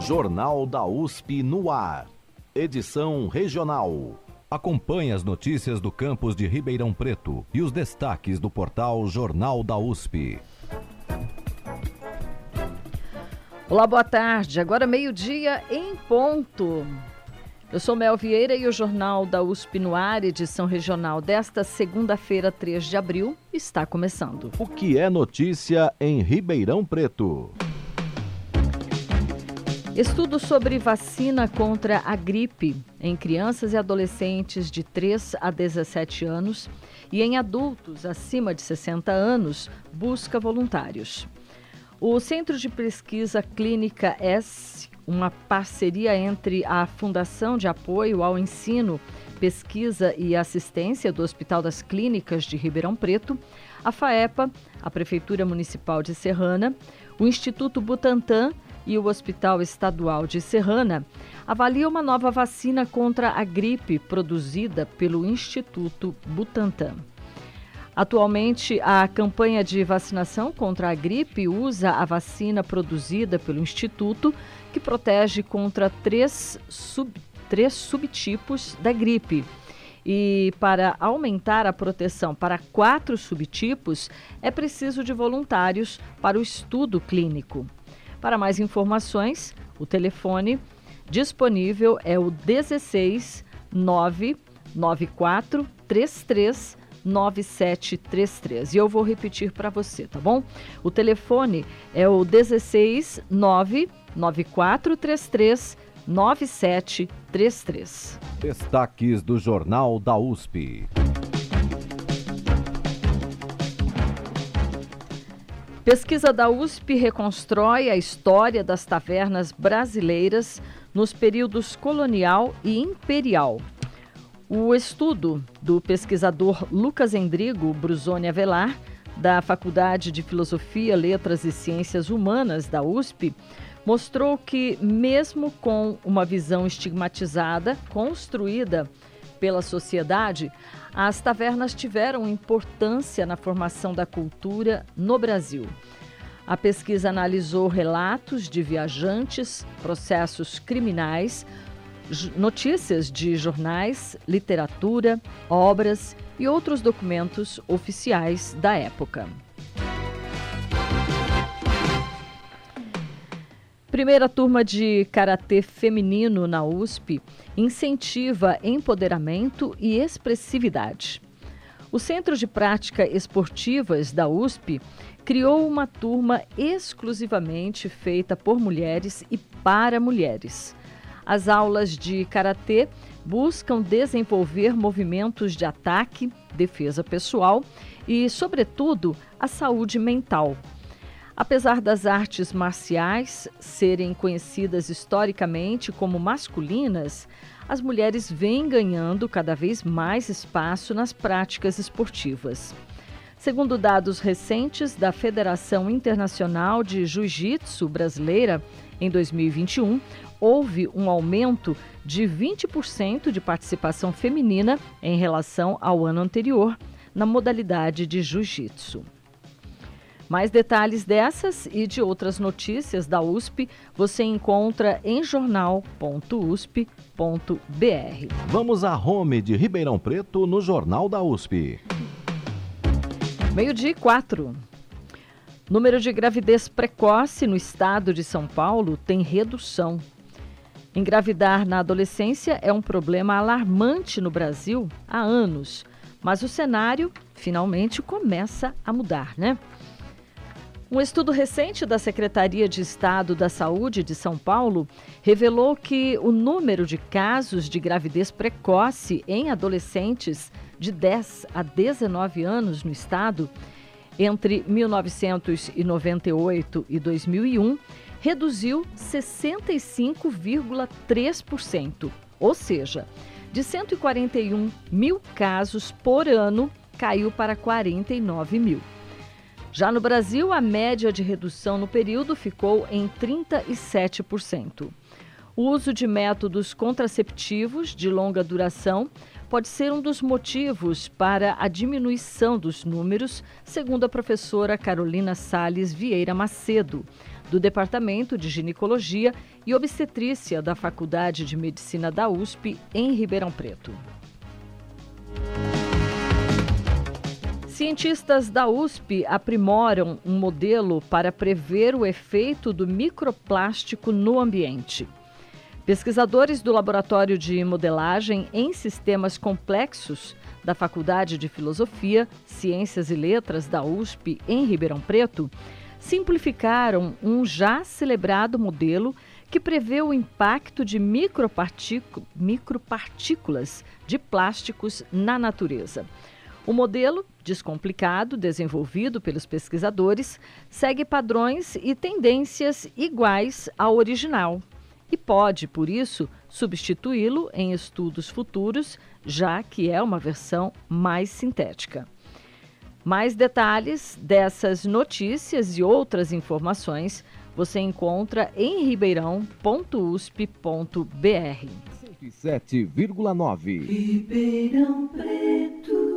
Jornal da USP no ar. Edição regional. Acompanhe as notícias do campus de Ribeirão Preto e os destaques do portal Jornal da USP. Olá, boa tarde. Agora meio-dia em ponto. Eu sou Mel Vieira e o Jornal da USP no ar, edição regional desta segunda-feira, 3 de abril, está começando. O que é notícia em Ribeirão Preto? Estudo sobre vacina contra a gripe em crianças e adolescentes de 3 a 17 anos e em adultos acima de 60 anos busca voluntários. O Centro de Pesquisa Clínica S, uma parceria entre a Fundação de Apoio ao Ensino, Pesquisa e Assistência do Hospital das Clínicas de Ribeirão Preto, a FAEPA, a Prefeitura Municipal de Serrana, o Instituto Butantan e o Hospital Estadual de Serrana, avalia uma nova vacina contra a gripe produzida pelo Instituto Butantan. Atualmente, a campanha de vacinação contra a gripe usa a vacina produzida pelo Instituto, que protege contra três subtipos da gripe. E para aumentar a proteção para 4 subtipos, é preciso de voluntários para o estudo clínico. Para mais informações, o telefone disponível é o 16 994 33 9733. E eu vou repetir para você, tá bom? O telefone é o 16 99433 9733. Destaques do Jornal da USP. Pesquisa da USP reconstrói a história das tavernas brasileiras nos períodos colonial e imperial. O estudo do pesquisador Lucas Endrigo Brusoni Avelar, da Faculdade de Filosofia, Letras e Ciências Humanas da USP, mostrou que, mesmo com uma visão estigmatizada, construída pela sociedade, as tavernas tiveram importância na formação da cultura no Brasil. A pesquisa analisou relatos de viajantes, processos criminais, notícias de jornais, literatura, obras e outros documentos oficiais da época. Primeira turma de karatê feminino na USP incentiva empoderamento e expressividade. O Centro de Prática Esportivas da USP criou uma turma exclusivamente feita por mulheres e para mulheres. As aulas de karatê buscam desenvolver movimentos de ataque, defesa pessoal e, sobretudo, a saúde mental. Apesar das artes marciais serem conhecidas historicamente como masculinas, as mulheres vêm ganhando cada vez mais espaço nas práticas esportivas. Segundo dados recentes da Federação Internacional de Jiu-Jitsu Brasileira, em 2021, houve um aumento de 20% de participação feminina em relação ao ano anterior na modalidade de jiu-jitsu. Mais detalhes dessas e de outras notícias da USP você encontra em jornal.usp.br. Vamos à home de Ribeirão Preto no Jornal da USP. 12:04. Número de gravidez precoce no estado de São Paulo tem redução. Engravidar na adolescência é um problema alarmante no Brasil há anos, mas o cenário finalmente começa a mudar, né? Um estudo recente da Secretaria de Estado da Saúde de São Paulo revelou que o número de casos de gravidez precoce em adolescentes de 10 a 19 anos no estado, entre 1998 e 2001, reduziu 65,3%, ou seja, de 141 mil casos por ano, caiu para 49 mil. Já no Brasil, a média de redução no período ficou em 37%. O uso de métodos contraceptivos de longa duração pode ser um dos motivos para a diminuição dos números, segundo a professora Carolina Salles Vieira Macedo, do Departamento de Ginecologia e Obstetrícia da Faculdade de Medicina da USP, em Ribeirão Preto. Cientistas da USP aprimoram um modelo para prever o efeito do microplástico no ambiente. Pesquisadores do Laboratório de Modelagem em Sistemas Complexos da Faculdade de Filosofia, Ciências e Letras da USP, em Ribeirão Preto, simplificaram um já celebrado modelo que prevê o impacto de micropartículas de plásticos na natureza. O modelo, descomplicado, desenvolvido pelos pesquisadores, segue padrões e tendências iguais ao original e pode, por isso, substituí-lo em estudos futuros, já que é uma versão mais sintética. Mais detalhes dessas notícias e outras informações você encontra em ribeirão.usp.br. 107,9. Ribeirão Preto.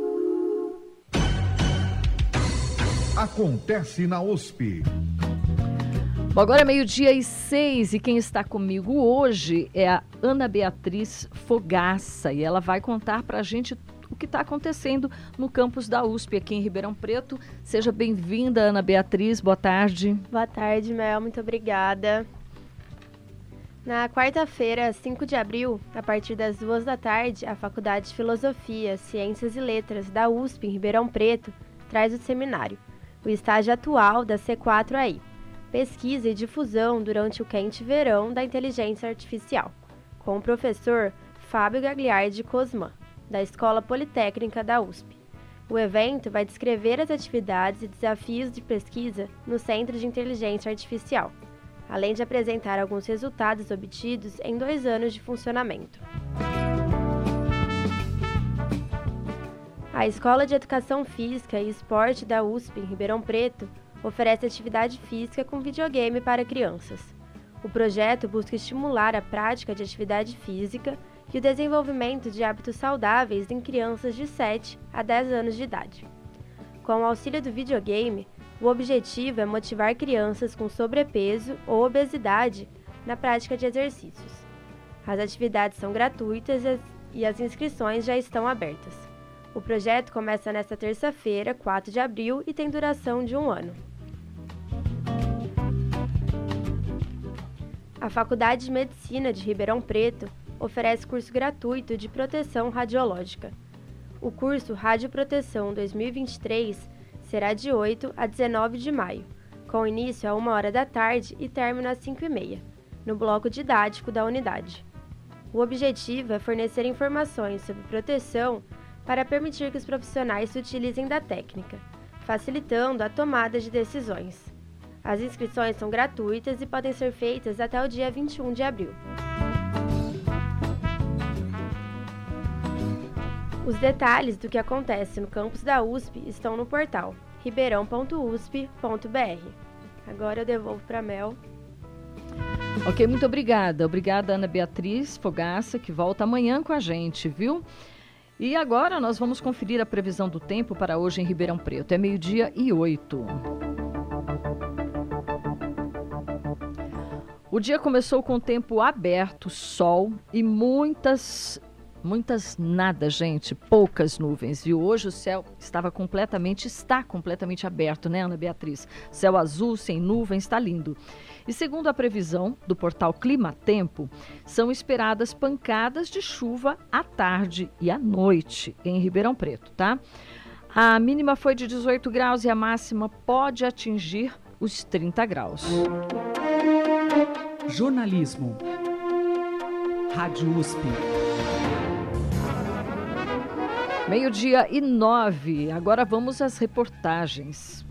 Acontece na USP. Bom, agora é 12:06 e quem está comigo hoje é a Ana Beatriz Fogaça e ela vai contar para a gente o que está acontecendo no campus da USP aqui em Ribeirão Preto. Seja bem-vinda, Ana Beatriz, boa tarde. Boa tarde, Mel, muito obrigada. Na quarta-feira, 5 de abril, a partir das 2 da tarde, a Faculdade de Filosofia, Ciências e Letras da USP em Ribeirão Preto traz o seminário, o estágio atual da C4AI. Pesquisa e difusão durante o quente verão da inteligência artificial, com o professor Fábio Gagliardi Cosman, da Escola Politécnica da USP. O evento vai descrever as atividades e desafios de pesquisa no Centro de Inteligência Artificial, além de apresentar alguns resultados obtidos em 2 anos de funcionamento. A Escola de Educação Física e Esporte da USP em Ribeirão Preto oferece atividade física com videogame para crianças. O projeto busca estimular a prática de atividade física e o desenvolvimento de hábitos saudáveis em crianças de 7 a 10 anos de idade. Com o auxílio do videogame, o objetivo é motivar crianças com sobrepeso ou obesidade na prática de exercícios. As atividades são gratuitas e as inscrições já estão abertas. O projeto começa nesta terça-feira, 4 de abril, e tem duração de 1 ano. A Faculdade de Medicina de Ribeirão Preto oferece curso gratuito de proteção radiológica. O curso Radioproteção 2023 será de 8 a 19 de maio, com início a 1h da tarde e término às 5h30, no bloco didático da unidade. O objetivo é fornecer informações sobre proteção para permitir que os profissionais se utilizem da técnica, facilitando a tomada de decisões. As inscrições são gratuitas e podem ser feitas até o dia 21 de abril. Os detalhes do que acontece no campus da USP estão no portal ribeirão.usp.br. Agora eu devolvo para a Mel. Ok, muito obrigada. Obrigada, Ana Beatriz Fogaça, que volta amanhã com a gente, viu? E agora nós vamos conferir a previsão do tempo para hoje em Ribeirão Preto. É 12:08. O dia começou com o tempo aberto, sol e muitas nada, gente, poucas nuvens, viu? Hoje o céu está completamente aberto, né, Ana Beatriz? Céu azul, sem nuvens, está lindo. E segundo a previsão do portal Climatempo, são esperadas pancadas de chuva à tarde e à noite em Ribeirão Preto, tá? A mínima foi de 18 graus e a máxima pode atingir os 30 graus. Jornalismo. Rádio USP. 12:09. Agora vamos às reportagens.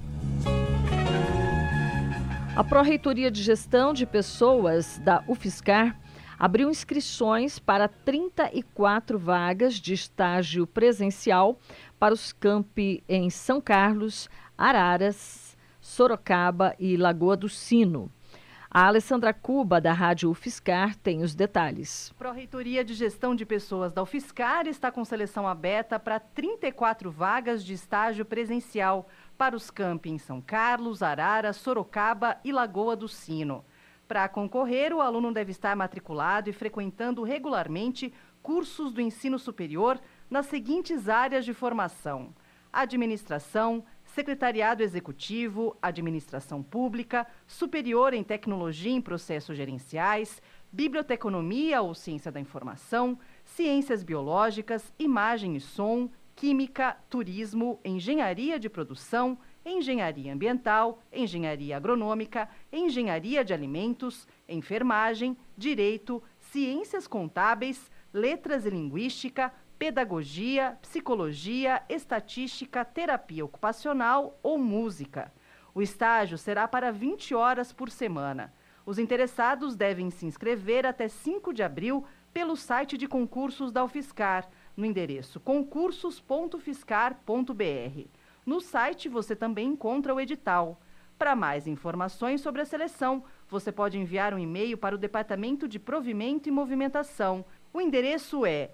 A Pró-Reitoria de Gestão de Pessoas da UFSCar abriu inscrições para 34 vagas de estágio presencial para os campi em São Carlos, Araras, Sorocaba e Lagoa do Sino. A Alessandra Cuba, da Rádio UFSCar, tem os detalhes. A Pró-Reitoria de Gestão de Pessoas da UFSCar está com seleção aberta para 34 vagas de estágio presencial para os campi em São Carlos, Arara, Sorocaba e Lagoa do Sino. Para concorrer, o aluno deve estar matriculado e frequentando regularmente cursos do ensino superior nas seguintes áreas de formação: administração, secretariado executivo, administração pública, superior em tecnologia em processos gerenciais, biblioteconomia ou ciência da informação, ciências biológicas, imagem e som, química, turismo, engenharia de produção, engenharia ambiental, engenharia agronômica, engenharia de alimentos, enfermagem, direito, ciências contábeis, letras e linguística, pedagogia, psicologia, estatística, terapia ocupacional ou música. O estágio será para 20 horas por semana. Os interessados devem se inscrever até 5 de abril pelo site de concursos da UFSCar, no endereço concursos.fiscar.br. No site você também encontra o edital. Para mais informações sobre a seleção, você pode enviar um e-mail para o Departamento de Provimento e Movimentação. O endereço é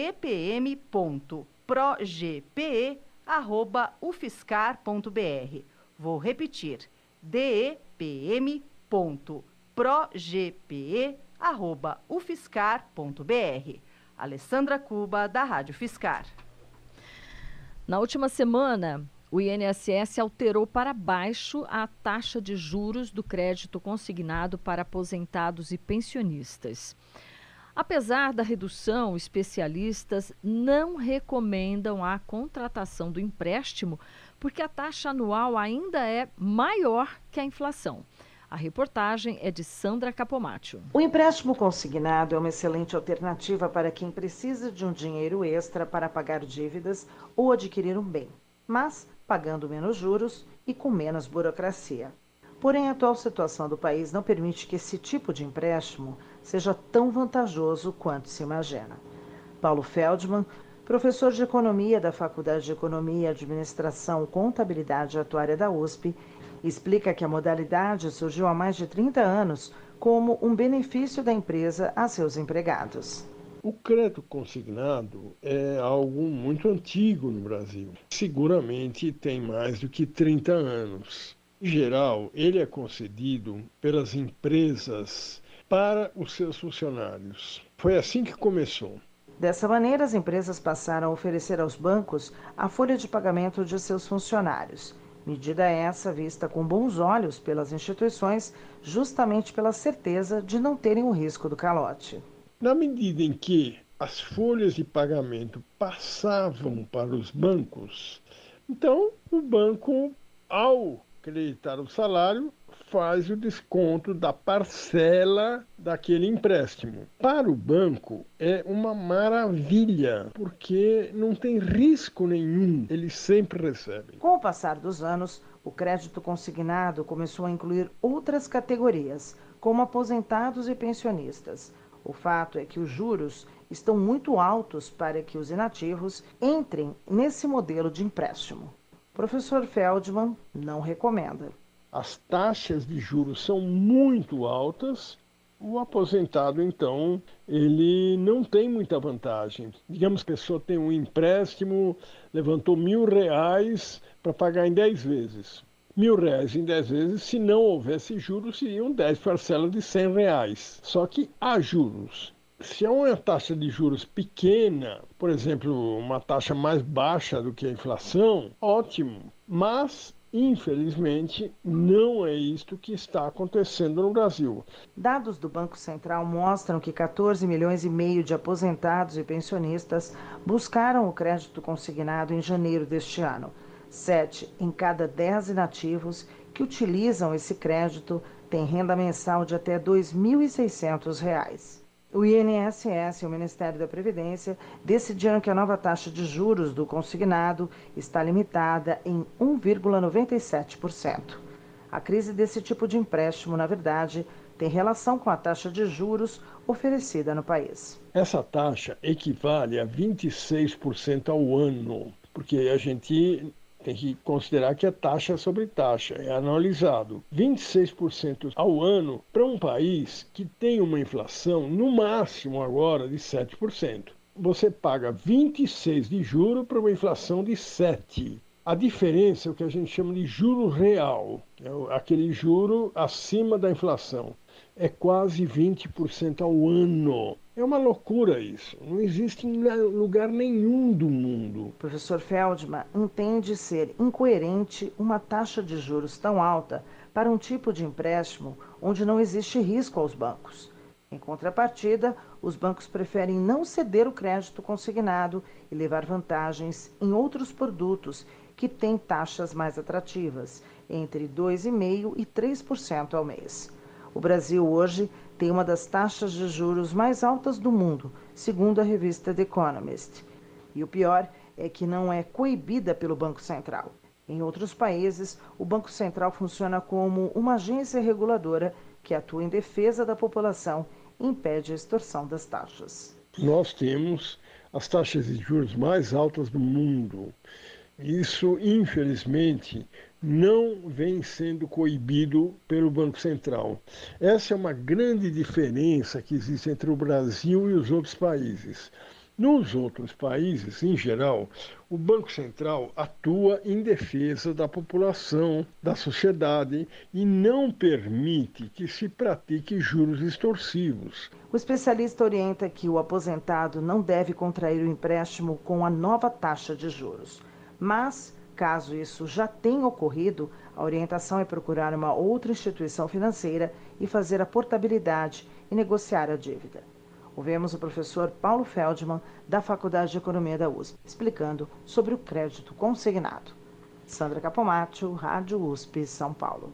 depm.progpe@ufscar.br. Vou repetir: depm.progpe@ufscar.br. Alessandra Cuba, da Rádio Fiscar. Na última semana, o INSS alterou para baixo a taxa de juros do crédito consignado para aposentados e pensionistas. Apesar da redução, especialistas não recomendam a contratação do empréstimo porque a taxa anual ainda é maior que a inflação. A reportagem é de Sandra Capomatto. O empréstimo consignado é uma excelente alternativa para quem precisa de um dinheiro extra para pagar dívidas ou adquirir um bem, mas pagando menos juros e com menos burocracia. Porém, a atual situação do país não permite que esse tipo de empréstimo seja tão vantajoso quanto se imagina. Paulo Feldman, professor de Economia da Faculdade de Economia, Administração, Contabilidade e Atuária da USP, explica que a modalidade surgiu há mais de 30 anos como um benefício da empresa a seus empregados. O crédito consignado é algo muito antigo no Brasil. Seguramente tem mais do que 30 anos. Em geral, ele é concedido pelas empresas para os seus funcionários. Foi assim que começou. Dessa maneira, as empresas passaram a oferecer aos bancos a folha de pagamento de seus funcionários. Medida essa vista com bons olhos pelas instituições, justamente pela certeza de não terem o risco do calote. Na medida em que as folhas de pagamento passavam para os bancos, então o banco, ao acreditar o salário, faz o desconto da parcela daquele empréstimo. Para o banco é uma maravilha, porque não tem risco nenhum, eles sempre recebem. Com o passar dos anos, o crédito consignado começou a incluir outras categorias, como aposentados e pensionistas. O fato é que os juros estão muito altos para que os inativos entrem nesse modelo de empréstimo. O professor Feldman não recomenda. As taxas de juros são muito altas. O aposentado, então, ele não tem muita vantagem. Digamos que a pessoa tem um empréstimo, levantou R$1.000 para pagar em 10 vezes. R$1.000 em 10 vezes, se não houvesse juros, seriam 10 parcelas de R$100. Só que há juros. Se é uma taxa de juros pequena, por exemplo, uma taxa mais baixa do que a inflação, ótimo. Mas, infelizmente, não é isto que está acontecendo no Brasil. Dados do Banco Central mostram que 14,5 milhões de aposentados e pensionistas buscaram o crédito consignado em janeiro deste ano. 7 em cada 10 inativos que utilizam esse crédito têm renda mensal de até R$ 2.600. O INSS e o Ministério da Previdência decidiram que a nova taxa de juros do consignado está limitada em 1,97%. A crise desse tipo de empréstimo, na verdade, tem relação com a taxa de juros oferecida no país. Essa taxa equivale a 26% ao ano, porque a gente tem que considerar que é taxa sobre taxa, é anualizado. 26% ao ano para um país que tem uma inflação, no máximo agora, de 7%. Você paga 26% de juro para uma inflação de 7%. A diferença é o que a gente chama de juro real, aquele juro acima da inflação. É quase 20% ao ano. É uma loucura isso. Não existe em lugar nenhum do mundo. O professor Feldman entende ser incoerente uma taxa de juros tão alta para um tipo de empréstimo onde não existe risco aos bancos. Em contrapartida, os bancos preferem não ceder o crédito consignado e levar vantagens em outros produtos que têm taxas mais atrativas, entre 2,5% e 3% ao mês. O Brasil hoje tem uma das taxas de juros mais altas do mundo, segundo a revista The Economist. E o pior é que não é coibida pelo Banco Central. Em outros países, o Banco Central funciona como uma agência reguladora que atua em defesa da população e impede a extorsão das taxas. Nós temos as taxas de juros mais altas do mundo. Isso, infelizmente, não vem sendo coibido pelo Banco Central. Essa é uma grande diferença que existe entre o Brasil e os outros países. Nos outros países, em geral, o Banco Central atua em defesa da população, da sociedade e não permite que se pratique juros extorsivos. O especialista orienta que o aposentado não deve contrair o empréstimo com a nova taxa de juros. Mas, caso isso já tenha ocorrido, a orientação é procurar uma outra instituição financeira e fazer a portabilidade e negociar a dívida. Ouvemos o professor Paulo Feldman, da Faculdade de Economia da USP, explicando sobre o crédito consignado. Sandra Capomatto, Rádio USP, São Paulo.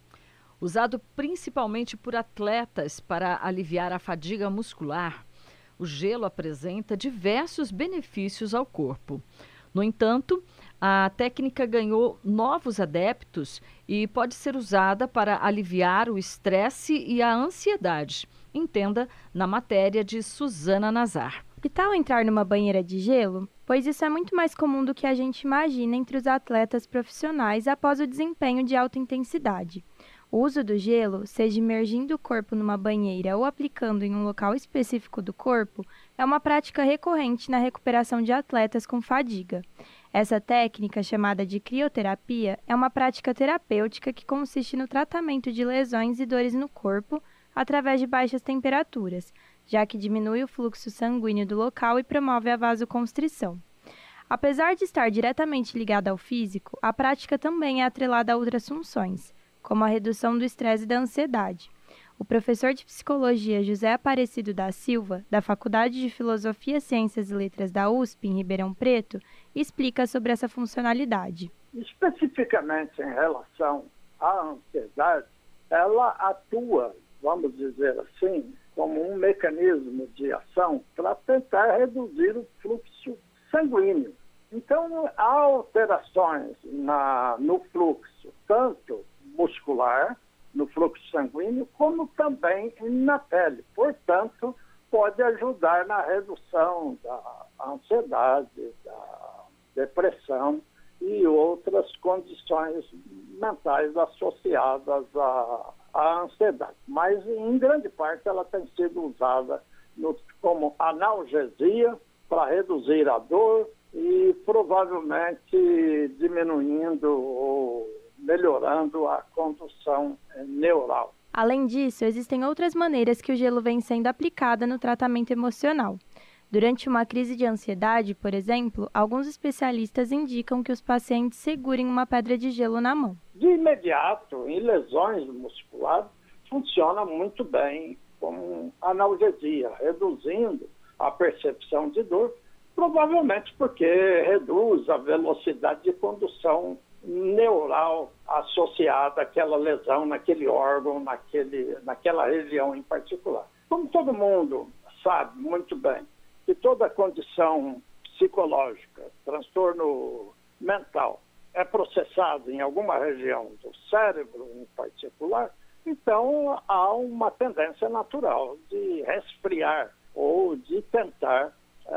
Usado principalmente por atletas para aliviar a fadiga muscular, o gelo apresenta diversos benefícios ao corpo. No entanto, a técnica ganhou novos adeptos e pode ser usada para aliviar o estresse e a ansiedade. Entenda na matéria de Suzana Nazar. Que tal entrar numa banheira de gelo? Pois isso é muito mais comum do que a gente imagina entre os atletas profissionais após o desempenho de alta intensidade. O uso do gelo, seja imergindo o corpo numa banheira ou aplicando em um local específico do corpo, é uma prática recorrente na recuperação de atletas com fadiga. Essa técnica, chamada de crioterapia, é uma prática terapêutica que consiste no tratamento de lesões e dores no corpo através de baixas temperaturas, já que diminui o fluxo sanguíneo do local e promove a vasoconstrição. Apesar de estar diretamente ligada ao físico, a prática também é atrelada a outras funções, como a redução do estresse e da ansiedade. O professor de psicologia José Aparecido da Silva, da Faculdade de Filosofia, Ciências e Letras da USP, em Ribeirão Preto, explica sobre essa funcionalidade. Especificamente em relação à ansiedade, ela atua, vamos dizer assim, como um mecanismo de ação para tentar reduzir o fluxo sanguíneo. Então, há alterações no fluxo, tanto muscular, no fluxo sanguíneo, como também na pele. Portanto, pode ajudar na redução da ansiedade, da depressão e outras condições mentais associadas à ansiedade. Mas, em grande parte, ela tem sido usada como analgesia para reduzir a dor e provavelmente diminuindo ou melhorando a condução neural. Além disso, existem outras maneiras que o gelo vem sendo aplicado no tratamento emocional. Durante uma crise de ansiedade, por exemplo, alguns especialistas indicam que os pacientes segurem uma pedra de gelo na mão. De imediato, em lesões musculares, funciona muito bem como analgesia, reduzindo a percepção de dor, provavelmente porque reduz a velocidade de condução neural associada àquela lesão, naquele órgão, naquela região em particular. Como todo mundo sabe muito bem que toda condição psicológica, transtorno mental, é processado em alguma região do cérebro em particular, então há uma tendência natural de resfriar ou de tentar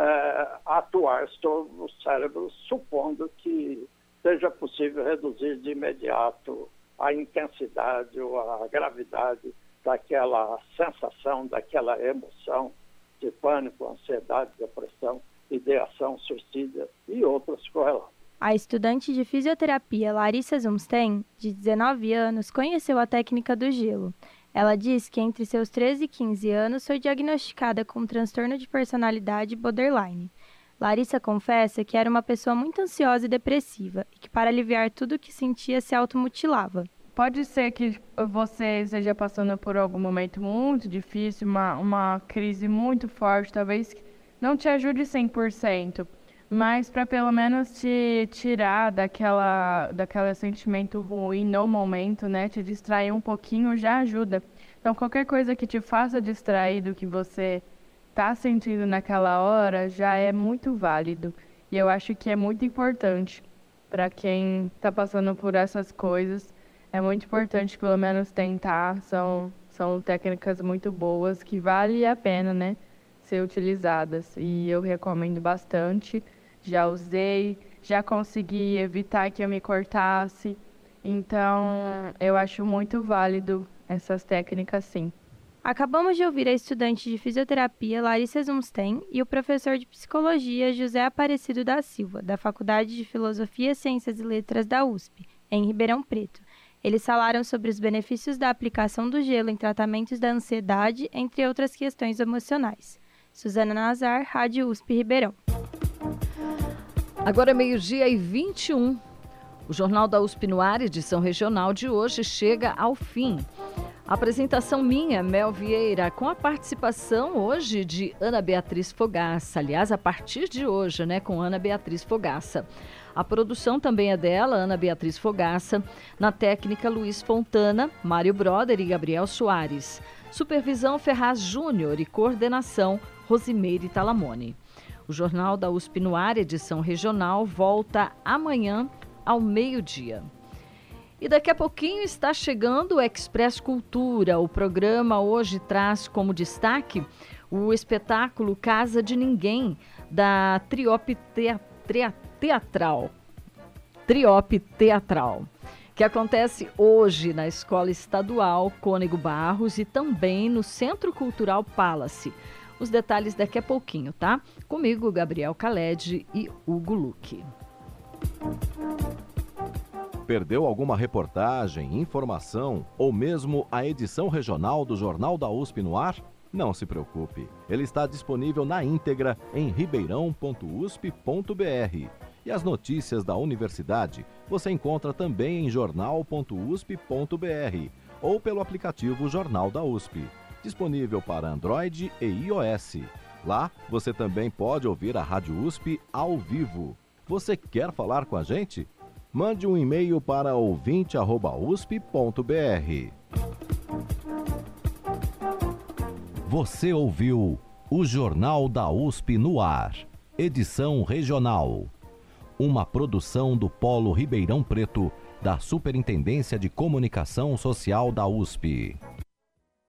atuar sobre o cérebro, supondo que seja possível reduzir de imediato a intensidade ou a gravidade daquela sensação, daquela emoção de pânico, ansiedade, depressão, ideação suicida e outras correlatas. A estudante de fisioterapia Larissa Zumstein, de 19 anos, conheceu a técnica do gelo. Ela diz que entre seus 13 e 15 anos foi diagnosticada com transtorno de personalidade borderline. Larissa confessa que era uma pessoa muito ansiosa e depressiva e que, para aliviar tudo o que sentia, se automutilava. Pode ser que você esteja passando por algum momento muito difícil, uma crise muito forte, talvez não te ajude 100%, mas para pelo menos te tirar daquele sentimento ruim no momento, né? Te distrair um pouquinho já ajuda. Então, qualquer coisa que te faça distrair do que você está sentindo naquela hora já é muito válido. E eu acho que é muito importante para quem está passando por essas coisas. É muito importante pelo menos tentar. São técnicas muito boas que vale a pena, né, ser utilizadas. E eu recomendo bastante. Já usei, já consegui evitar que eu me cortasse. Então, eu acho muito válido essas técnicas, sim. Acabamos de ouvir a estudante de fisioterapia Larissa Zumstein e o professor de psicologia José Aparecido da Silva, da Faculdade de Filosofia, Ciências e Letras da USP, em Ribeirão Preto. Eles falaram sobre os benefícios da aplicação do gelo em tratamentos da ansiedade, entre outras questões emocionais. Suzana Nazar, Rádio USP Ribeirão. Agora é 12h21. O Jornal da USP no Ar, edição regional de hoje, chega ao fim. A apresentação minha, Mel Vieira, com a participação hoje de Ana Beatriz Fogaça. Aliás, a partir de hoje, né, com Ana Beatriz Fogaça. A produção também é dela, Ana Beatriz Fogaça. Na técnica, Luiz Fontana, Mário Broder e Gabriel Soares. Supervisão, Ferraz Júnior e coordenação, Rosimeire Talamone. O Jornal da USP no Ar, edição regional, volta amanhã ao meio-dia. E daqui a pouquinho está chegando o Express Cultura. O programa hoje traz como destaque o espetáculo Casa de Ninguém, da Triope Teatral, que acontece hoje na Escola Estadual Cônego Barros e também no Centro Cultural Palace. Os detalhes daqui a pouquinho, tá? Comigo, Gabriel Khaled e Hugo Luque. Perdeu alguma reportagem, informação ou mesmo a edição regional do Jornal da USP no Ar? Não se preocupe, ele está disponível na íntegra em ribeirão.usp.br. E as notícias da universidade você encontra também em jornal.usp.br ou pelo aplicativo Jornal da USP, disponível para Android e iOS. Lá você também pode ouvir a Rádio USP ao vivo. Você quer falar com a gente? Mande um e-mail para ouvinte@usp.br. Você ouviu o Jornal da USP no Ar, edição regional. Uma produção do Polo Ribeirão Preto, da Superintendência de Comunicação Social da USP.